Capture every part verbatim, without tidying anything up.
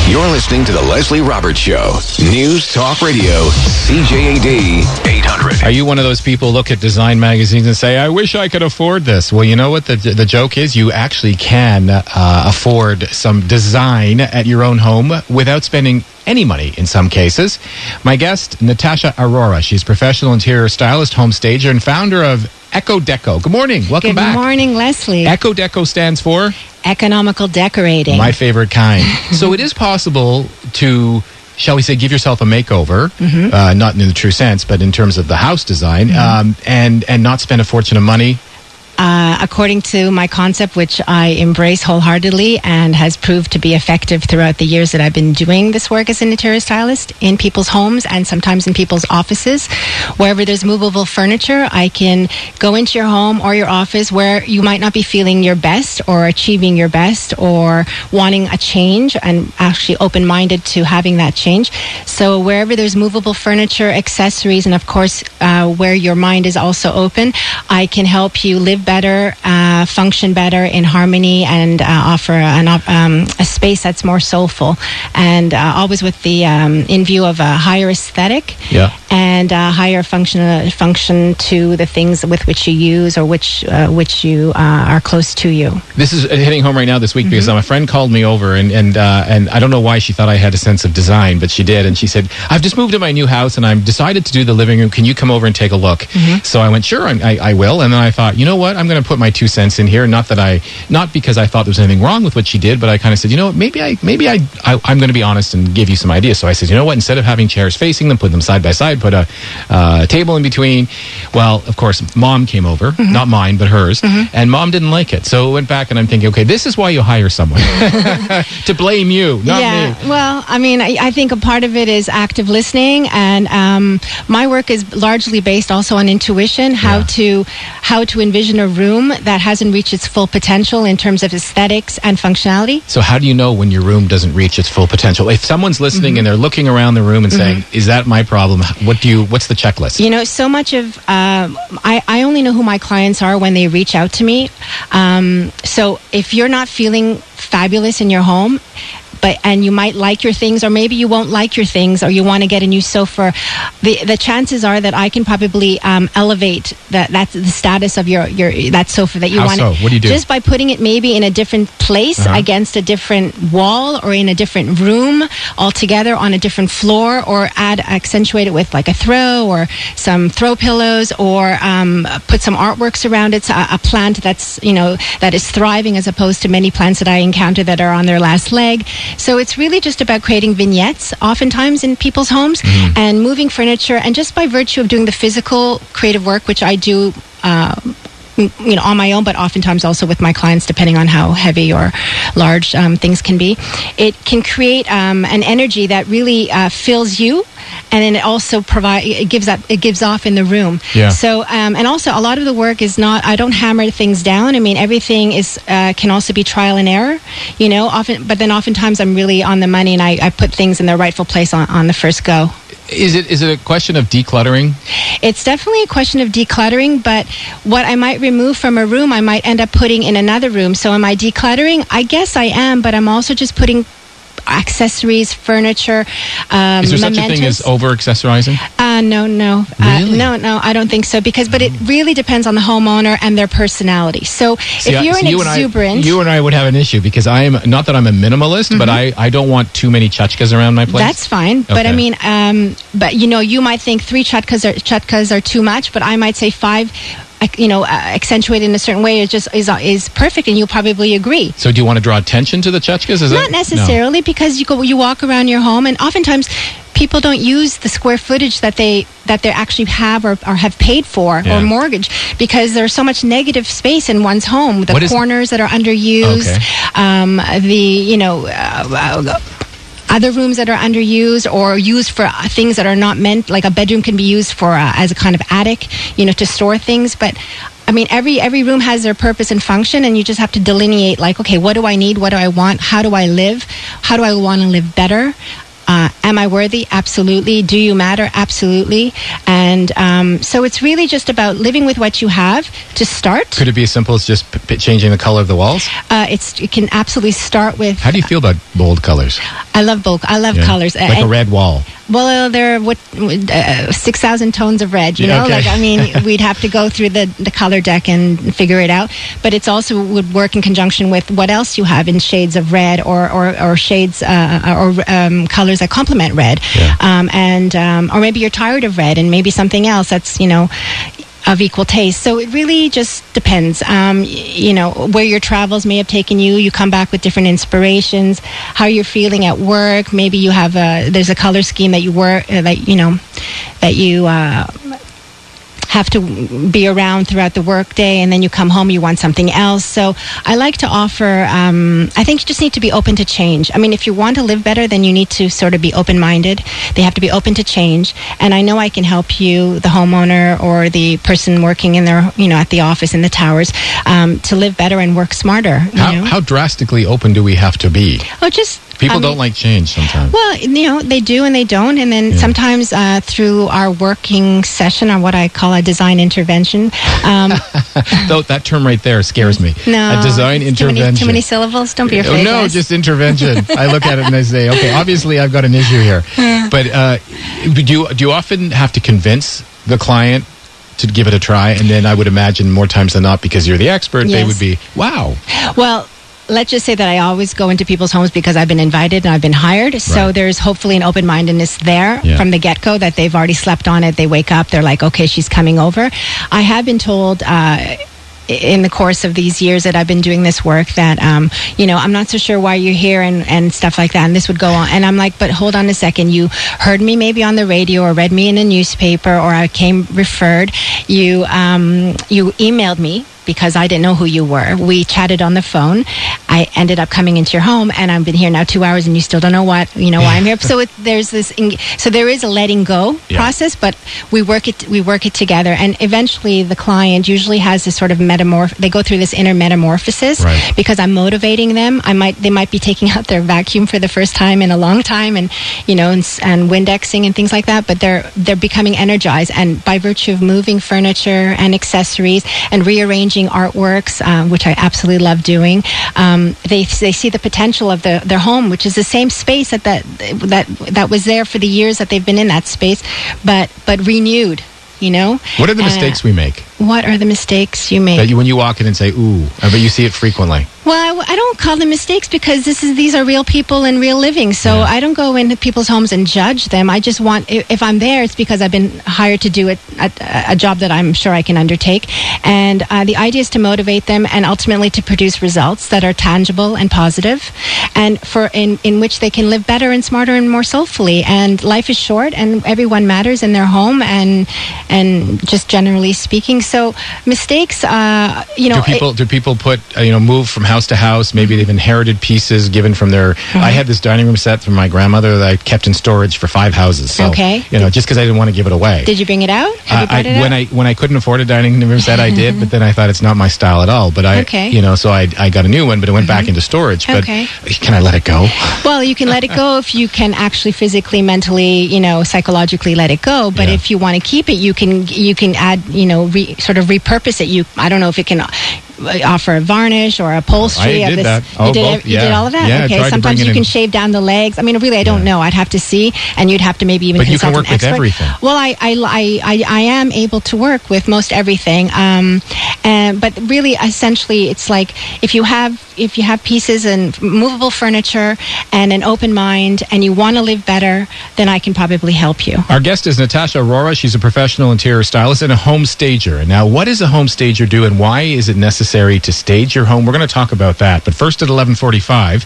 You're listening to The Leslie Roberts Show. News Talk Radio, C J A D eight hundred. Are you one of those people look at design magazines and say, I wish I could afford this? Well, you know what the the joke is? You actually can uh, afford some design at your own home without spending any money in some cases. My guest, Natasha Aurora. She's professional interior stylist, home stager, and founder of Eco Deco. Good morning. Welcome Good back. Good morning, Leslie. Eco Deco stands for? Economical decorating. My favorite kind. So it is possible to, shall we say, give yourself a makeover, mm-hmm. uh, not in the true sense, but in terms of the house design, mm-hmm. um, and, and not spend a fortune of money. Uh, according to my concept, which I embrace wholeheartedly and has proved to be effective throughout the years that I've been doing this work as an interior stylist in people's homes and sometimes in people's offices. Wherever there's movable furniture, I can go into your home or your office where you might not be feeling your best or achieving your best or wanting a change and actually open-minded to having that change. So wherever there's movable furniture, accessories, and of course uh, where your mind is also open, I can help you live better, uh, function better in harmony, and uh, offer an, um, a space that's more soulful, and uh, always with the um, in view of a higher aesthetic yeah. and a higher function uh, function to the things with which you use or which uh, which you uh, are close to you. This is hitting home right now this week mm-hmm. because um, a friend called me over, and and uh, and I don't know why she thought I had a sense of design, but she did, and she said, "I've just moved to my new house, and I've decided to do the living room. Can you come over and take a look?" Mm-hmm. So I went, "Sure, I, I, I will," and then I thought, you know what? I'm going to put my two cents in here. Not that I, not because I thought there was anything wrong with what she did, but I kind of said, you know what, maybe I, maybe I, I I'm going to be honest and give you some ideas. So I said, you know what, instead of having chairs facing them, put them side by side, put a uh, table in between. Well, of course, Mom came over, mm-hmm. not mine, but hers, mm-hmm. and Mom didn't like it. So it went back, and I'm thinking, okay, this is why you hire someone to blame you, not yeah, me. Well, I mean, I, I think a part of it is active listening, and um, my work is largely based also on intuition, how yeah. to how to envision a room that hasn't reached its full potential in terms of aesthetics and functionality. So how do you know when your room doesn't reach its full potential? If someone's listening mm-hmm. and they're looking around the room and mm-hmm. saying, is that my problem? What do you, what's the checklist? You know, so much of, uh, I, I only know who my clients are when they reach out to me. Um, so if you're not feeling fabulous in your home, but and you might like your things, or maybe you won't like your things, or you want to get a new sofa, the the chances are that I can probably um, elevate that that's the status of your, your that sofa that you How want. So? What do you do? Just by putting it maybe in a different place, uh-huh. against a different wall, or in a different room altogether, on a different floor, or add accentuate it with like a throw or some throw pillows, or um, put some artworks around it. So a, a plant that's, you know, that is thriving, as opposed to many plants that I encounter that are on their last leg. So it's really just about creating vignettes, oftentimes in people's homes, mm-hmm. and moving furniture. And just by virtue of doing the physical creative work, which I do, uh, you know, on my own, but oftentimes also with my clients, depending on how heavy or large um, things can be, it can create um, an energy that really uh, fills you. And then it also provide it gives up it gives off in the room. Yeah. So um, and also a lot of the work is not, I don't hammer things down. I mean, everything is uh, can also be trial and error. You know, often, but then oftentimes I'm really on the money, and I, I put things in their rightful place on, on the first go. Is it is it a question of decluttering? It's definitely a question of decluttering, but what I might remove from a room, I might end up putting in another room. So am I decluttering? I guess I am, but I'm also just putting accessories, furniture, um, Is there mementos. such a thing as over-accessorizing? Uh, no, no. Really? Uh, no, no, I don't think so. Because, but it really depends on the homeowner and their personality. So See, if you're I, an so you exuberant... And I, you and I would have an issue, because I am, not that I'm a minimalist, mm-hmm. but I, I don't want too many chutkas around my place. That's fine. Okay. But I mean, um, but you know, you might think three chutkas are, chutkas are too much, but I might say five, you know, uh, accentuated in a certain way is just is is perfect, and you'll probably agree. So, do you want to draw attention to the chutkas? Is Not that, necessarily, no. because you go, you walk around your home, and oftentimes people don't use the square footage that they that they actually have or, or have paid for yeah. or mortgage, because there's so much negative space in one's home. The what corners is, that are underused, okay. um, the you know. Uh, uh, Other rooms that are underused or used for things that are not meant, like a bedroom can be used for uh, as a kind of attic, you know, to store things. But I mean, every every room has their purpose and function, and you just have to delineate, like, okay, what do I need? What do I want? How do I live? How do I want to live better? Uh, am I worthy? Absolutely. Do you matter? Absolutely. And um, so it's really just about living with what you have to start. Could it be as simple as just p- p- changing the color of the walls? Uh, it's it can absolutely start with... How do you feel about bold colors? Uh, I love both. I love Yeah. colors. Like And- a red wall. Well, there are what uh, six thousand tones of red. You Yeah, know, okay. like I mean, we'd have to go through the, the color deck and figure it out. But it's also would work in conjunction with what else you have in shades of red or or, or shades uh, or um, colors that complement red. Yeah. Um, and um, or maybe you're tired of red and maybe something else that's you know. of equal taste. So it really just depends. Um, y- you know, where your travels may have taken you. You come back with different inspirations. How you're feeling at work. Maybe you have a there's a color scheme that you work uh, that you know that you. Uh, have to be around throughout the workday, and then you come home, you want something else. So I like to offer, um, I think you just need to be open to change. I mean, if you want to live better, then you need to sort of be open-minded. They have to be open to change. And I know I can help you, the homeowner or the person working in their, you know, at the office in the towers, um, to live better and work smarter. You How, know? how drastically open do we have to be? Oh, just People I mean, don't like change sometimes. Well, you know, they do and they don't. And then Yeah. sometimes uh, through our working session, or what I call a design intervention. Um, Though that term right there scares me. no. A design it's too many- intervention. Too many, syllables? Don't be Oh, afraid. no, Wes. just intervention. I look at it and I say, okay, obviously I've got an issue here. But uh, do you do you often have to convince the client to give it a try? And then I would imagine more times than not, because you're the expert, they Yes. would be, wow. Well, let's just say that I always go into people's homes because I've been invited and I've been hired. So Right. there's hopefully an open-mindedness there Yeah. from the get-go that they've already slept on it. They wake up, they're like, okay, she's coming over. I have been told uh, in the course of these years that I've been doing this work that, um, you know, I'm not so sure why you're here and, and stuff like that. And this would go on. And I'm like, but hold on a second. You heard me maybe on the radio or read me in a newspaper, or I came referred. You, um, you emailed me because I didn't know who you were. We chatted on the phone. I ended up coming into your home, and I've been here now two hours, and you still don't know what you know why I'm here. So it, there's this. So there is a letting go Yeah. process, but we work it. We work it together, and eventually the client usually has this sort of metamorph. They go through this inner metamorphosis Right. because I'm motivating them. I might. They might be taking out their vacuum for the first time in a long time, and you know, and, s- and Windexing and things like that. But they're they're becoming energized, and by virtue of moving furniture and accessories and rearranging artworks, um, which I absolutely love doing. Um, they they see the potential of the, their home, which is the same space that, that that that was there for the years that they've been in that space, but but renewed. You know. What are the Uh, mistakes we make? What are the mistakes you make? That you, when you walk in and say, ooh, I bet you see it frequently. Well, I, w- I don't call them mistakes because this is these are real people and real living. So Yeah. I don't go into people's homes and judge them. I just want, i- if I'm there, it's because I've been hired to do it, a, a job that I'm sure I can undertake. And uh, the idea is to motivate them and ultimately to produce results that are tangible and positive, and for in, in which they can live better and smarter and more soulfully. And life is short, and everyone matters in their home, and and just generally speaking. So mistakes, uh, you know, do people do people put uh, you know move from house to house? Maybe they've inherited pieces given from their. Mm-hmm. I had this dining room set from my grandmother that I kept in storage for five houses. So, Okay. you know, just because I didn't want to give it away. did you bring it out? Have you Uh, I, brought it out? when I when I couldn't afford a dining room set, I did, but then I thought it's not my style at all. But I, Okay. you know, so I I got a new one, but it went back into storage. But Okay. can I let it go? Well, you can let it go if you can actually physically, mentally, you know, psychologically let it go. But Yeah. if you want to keep it, you can you can add, you know, re, sort of repurpose it. You, I don't know if it can offer a varnish or upholstery. I of did this. that. You Oh, did, both, you did yeah. all of that. Yeah, I okay. tried to Sometimes bring it you in. can shave down the legs. I mean, really, I don't Yeah. know. I'd have to see, and you'd have to maybe even. But you can consult work an with expert. everything. Well, I, I, I, I, I am able to work with most everything. Um, and but really, essentially, it's like if you have if you have pieces and movable furniture and an open mind, and you want to live better, then I can probably help you. Our guest is Natasha Aurora. She's a professional interior stylist and a home stager. Now, what does a home stager do, and why is it necessary to stage your home? We're going to talk about that. But first at eleven forty-five.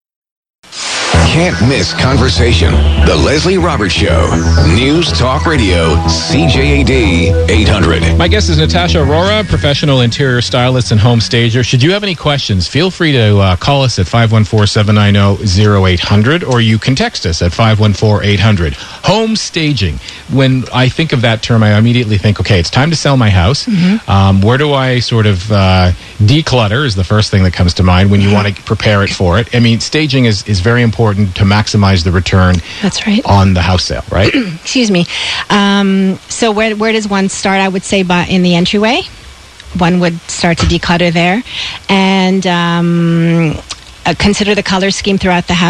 Can't miss conversation. The Leslie Roberts Show. News Talk Radio. C J A D eight hundred. My guest is Natasha Aurora, professional interior stylist and home stager. Should you have any questions, feel free to uh, call us at five one four, seven nine zero, zero eight hundred, or you can text us at five one four, eight hundred. Home staging. When I think of that term, I immediately think, okay, it's time to sell my house. Mm-hmm. Um, where do I sort of uh, declutter is the first thing that comes to mind when you want to prepare it for it. I mean, staging is, is very important to maximize the return That's right. on the house sale, right? Excuse me. Um, so where where does one start? I would say by in the entryway. One would start to declutter there, and um, uh, consider the color scheme throughout the house.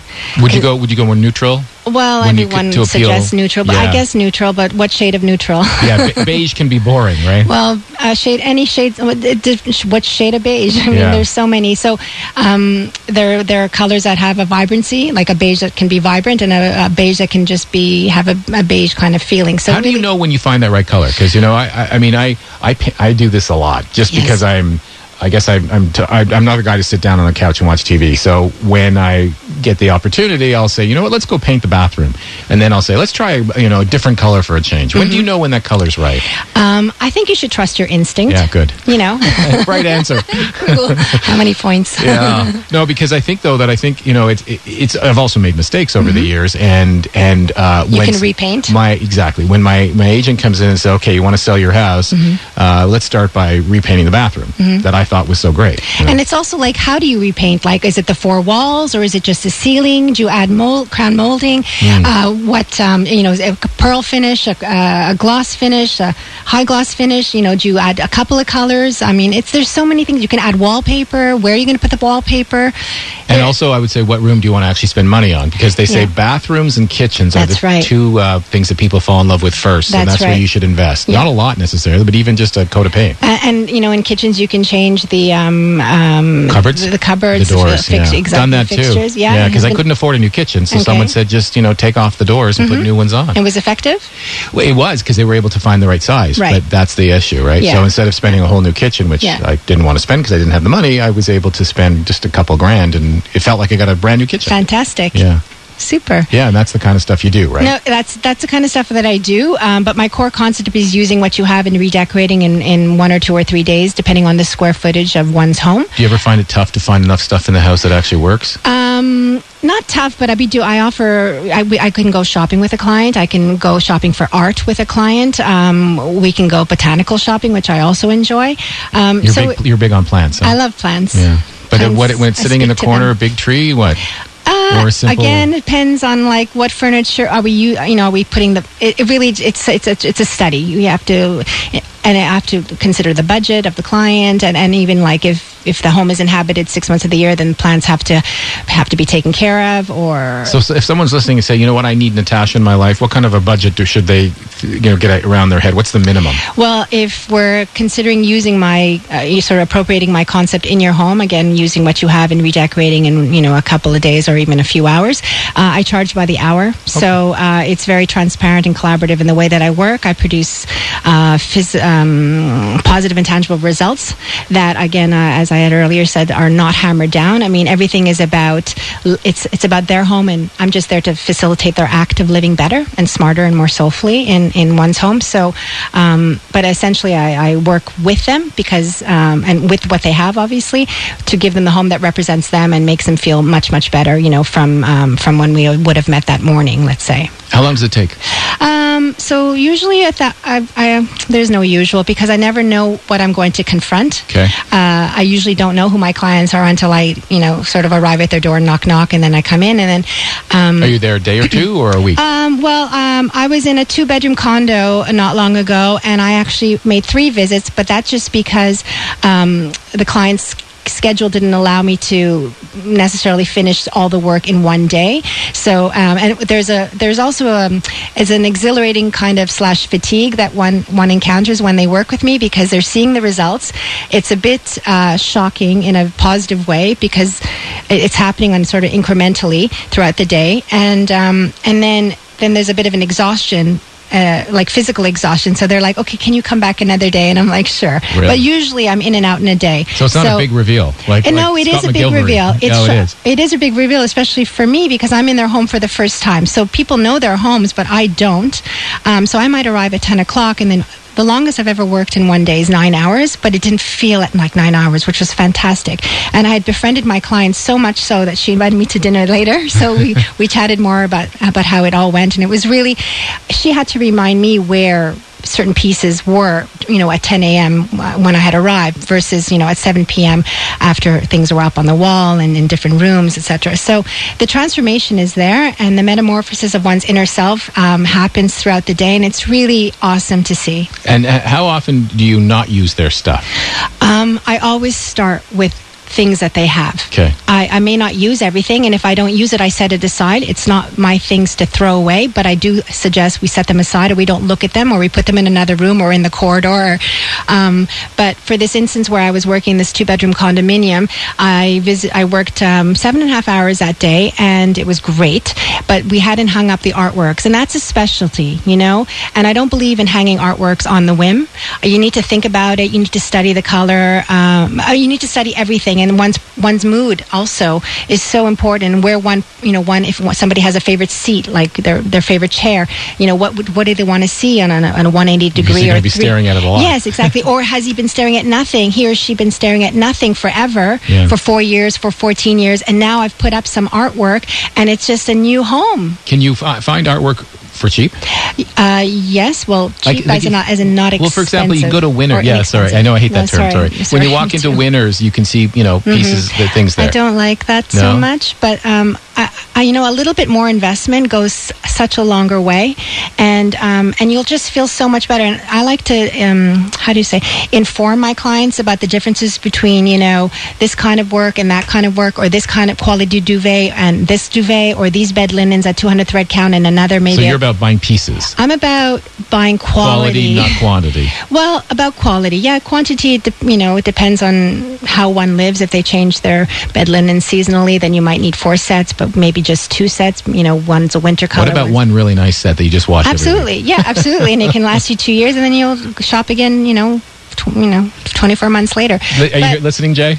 Would you go? Would you go more neutral? Well, When you everyone could- to appeal- suggests neutral, but Yeah. I guess neutral. But what shade of neutral? Yeah, be- beige can be boring, right? Well, uh, shade, any shade. What it- what shade of beige? I mean, Yeah. there's so many. So um, there there are colors that have a vibrancy, like a beige that can be vibrant, and a, a beige that can just be have a, a beige kind of feeling. So How do you really- know when you find that right color? Because you know, I, I, I mean, I, I, pa- I do this a lot just Yes. because I'm. I guess I, I'm t- I, I'm not a guy to sit down on the couch and watch T V. So when I get the opportunity, I'll say, you know what, let's go paint the bathroom, and then I'll say, let's try you know a different color for a change. When do you know when that color's right? Um, I think you should trust your instinct. Yeah, good. You know, Right answer. Cool. How many points? Yeah. No, because I think though that I think you know it's it, it's I've also made mistakes over the years, and and uh, You when can s- repaint. my exactly when my my agent comes in and says, okay, you want to sell your house, uh, let's start by repainting the bathroom that I thought was so great. you know. And it's also like, how do you repaint? Like, is it the four walls or is it just the ceiling? Do you add mold, crown molding? Hmm. Uh, what, um, you know, is it a pearl finish, a, a gloss finish, a high gloss finish? You know, do you add a couple of colors? I mean, it's there's so many things. You can add wallpaper. Where are you going to put the wallpaper? And also, I would say, what room do you want to actually spend money on? Because they say Yeah. bathrooms and kitchens are That's the right. two uh, things that people fall in love with first, and That's that's where right. you should invest. Yeah. Not a lot necessarily, but even just a coat of paint. And, and you know, in kitchens, you can change the um, um, Cupboards? the, the cupboards, The doors, fix- yeah. exactly, Done that fixtures. too. Yeah, because I Has been- couldn't afford a new kitchen, so Okay. someone said, just you know, take off the doors and put new ones on. It was effective. Well, it was because they were able to find the right size. Right. But that's the issue, right? Yeah. So instead of spending a whole new kitchen, which Yeah. I didn't want to spend because I didn't have the money, I was able to spend just a couple grand, and it felt like I got a brand new kitchen. Fantastic. Yeah, Super. yeah, and that's the kind of stuff you do, right? No, that's that's the kind of stuff that I do. Um, but my core concept is using what you have and redecorating in, in one or two or three days, depending on the square footage of one's home. Do you ever find it tough to find enough stuff in the house that actually works? Um, not tough, but I be do. I offer. I, we- I can go shopping with a client. I can go shopping for art with a client. Um, we can go botanical shopping, which I also enjoy. Um, You're so big. You're big on plants. Huh? I love plants. Yeah, but Plants, what when it's I sitting in the speak to corner, them. a big tree, what? Uh, Or a simple- Again, it depends on like what furniture are we you you know are we putting the it, it really it's it's a, it's a study. You have to and I have to consider the budget of the client and, and even like if if the home is inhabited six months of the year, then plants have to have to be taken care of or So, so if someone's listening and say, you know what, I need Natasha in my life, what kind of a budget do, should they, you know, get around their head? What's the minimum? Well, if we're considering using my, uh, you sort of appropriating my concept in your home, again, using what you have and redecorating in, you know, a couple of days or even a few hours, uh, I charge by the hour. So uh, it's very transparent and collaborative in the way that I work. I produce uh, phys- um, positive and tangible results that, again, uh, as I had earlier said, are not hammered down. I mean, everything is about, it's, it's about their home, and I'm just there to facilitate their act of living better and smarter and more soulfully in, in one's home. So, um, but essentially I, I work with them because, um, and with what they have, obviously, to give them the home that represents them and makes them feel much, much better, you know, from, um, from when we would have met that morning, let's say. How long does it take? Um, so usually at that, I, I, there's no usual because I never know what I'm going to confront. Okay. Uh, I usually don't know who my clients are until I, you know, sort of arrive at their door, knock, knock, and then I come in, and then. Um, Are you there a day or two or a week? um, well, um, I was in a two-bedroom condo not long ago, and I actually made three visits, but that's just because um, the client's schedule didn't allow me to necessarily finish all the work in one day. So, um, and there's a there's also a is an exhilarating kind of slash fatigue that one one encounters when they work with me because they're seeing the results. It's a bit uh, shocking in a positive way because it- it's happening on sort of incrementally throughout the day, and um, and then then there's a bit of an exhaustion. Uh, like physical exhaustion. So they're like, okay, can you come back another day? And I'm like, sure. Really? But usually I'm in and out in a day. So it's not a big reveal. Like, And no, like it is Scott a big McGilvery. reveal. It's oh, it is. it is a big reveal, especially for me because I'm in their home for the first time. So people know their homes, but I don't. Um, so I might arrive at ten o'clock, and then the longest I've ever worked in one day is nine hours, but it didn't feel like nine hours, which was fantastic. And I had befriended my client so much so that she invited me to dinner later. So we, we chatted more about about how it all went, and it was really, she had to remind me where certain pieces were, you know, at ten a.m. when I had arrived versus, you know, at seven p.m. after things were up on the wall and in different rooms, et cetera. So the transformation is there, and the metamorphosis of one's inner self um, happens throughout the day, and it's really awesome to see. And uh, how often do you not use their stuff? Um, I always start with things that they have. Okay. I, I may not use everything, and if I don't use it, I set it aside. It's not my things to throw away, but I do suggest we set them aside, or we don't look at them, or we put them in another room or in the corridor. Um, but for this instance where I was working this two-bedroom condominium, I visit, I worked um, seven and a half hours that day, and it was great, but we hadn't hung up the artworks, and that's a specialty, you know? And I don't believe in hanging artworks on the whim. You need to think about it. You need to study the color. Um, you need to study everything, and one's one's mood also is so important. Where one, you know, one if somebody has a favorite seat, like their their favorite chair, you know, what would, what do they want to see on a, on a one hundred eighty degree? You're or be three? staring at it a lot. Yes, exactly. Or has he been staring at nothing? He or she been staring at nothing forever, Yeah. for four years, for fourteen years, and now I've put up some artwork, and it's just a new home. Can you fi- find artwork for cheap? Uh, yes, well, cheap Like- as, in not, as in not expensive. Well, for example, you go to or Winner. Yeah, sorry. inexpensive. I know I hate that No, term. Sorry. sorry. When you Sorry. walk into Winners, you can see, you know, pieces, the things there. I don't like that No? so much, but um, I, I, you know, a little bit more investment goes such a longer way, and um, and you'll just feel so much better. And I like to, um, how do you say, inform my clients about the differences between, you know, this kind of work and that kind of work, or this kind of quality duvet and this duvet, or these bed linens at two hundred thread count and another maybe. So at- you're about buying pieces. I'm about buying Quality, not quantity. Well, about quality, yeah. Quantity, it de- you know, it depends on how one lives. If they change their bed linen seasonally, then you might need four sets, but maybe just two sets. You know, one's a winter color. What about one's- one really nice set that you just wash every week? Absolutely, yeah, absolutely, and it can last you two years, and then you'll shop again. You know, tw- you know, twenty-four months later. Li- Are you But- here listening, Jay?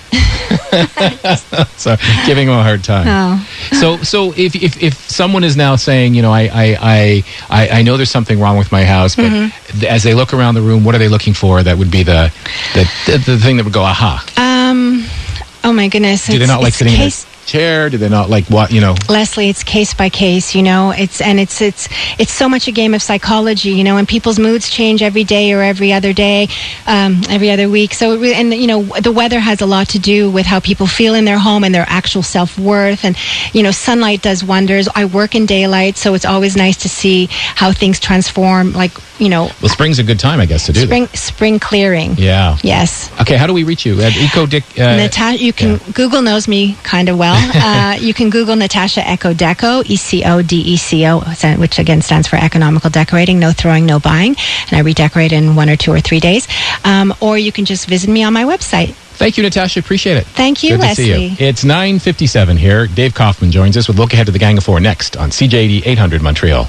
So giving him a hard time. Oh. So, so if, if if someone is now saying, you know, I I, I, I I know there's something wrong with my house, but Mm-hmm. th- as they look around the room, what are they looking for? That would be the the, the, the thing that would go, aha. Um. Oh my goodness. Do they it's- not like it's sitting case- in a chair? Do they not like what, you know? Leslie, it's case by case, you know. It's and it's it's it's so much a game of psychology, you know. And people's moods change every day or every other day, um, every other week. So, it re- and you know, the weather has a lot to do with how people feel in their home and their actual self worth. And you know, sunlight does wonders. I work in daylight, so it's always nice to see how things transform. Like, you know, Well, spring's a good time, I guess, to do spring spring clearing. that. Yeah. Yes. Okay, how do we reach you? At Eco Dick. Uh, Natasha, you can yeah. Google knows me kind of well. Uh, you can Google Natasha Eco Deco, E C O D E C O, which again stands for economical decorating, no throwing, no buying, and I redecorate in one or two or three days. Um, or you can just visit me on my website. Thank you, Natasha. Appreciate it. Thank you, Good to see you. Leslie. It's nine fifty-seven here. Dave Kaufman joins us with Look Ahead to the Gang of Four next on C J A D eight hundred Montreal.